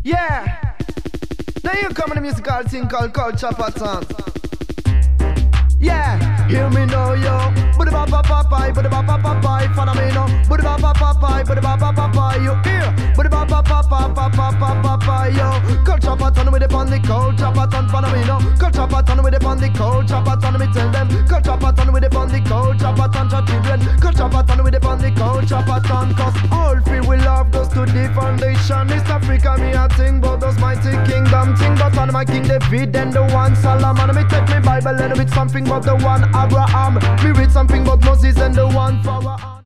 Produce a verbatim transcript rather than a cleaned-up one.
Yeah. Now here coming the musical thing called Culture Pattern. Yeah, hear me now, yo. Buddy ba ba ba bye, buddy ba ba ba bye. Follow me now. Buddy ba ba ba bye, buddy ba ba ba bye. You hear? Buddy ba ba ba ba ba ba ba ba bye, yo. Culture pattern with the on the culture pattern. Follow me now. Culture pattern with the on the culture pattern. Me tell them. Culture pattern with the on the culture pattern. To children. Culture pattern with the on the culture pattern. Cause all free we love goes to the foundation. East Africa me a thing, but those mighty kingdom thing. But on my King David and the one Solomon. Me take me Bible and with something. But the one Abraham, me read something about Moses and the one Pharaoh.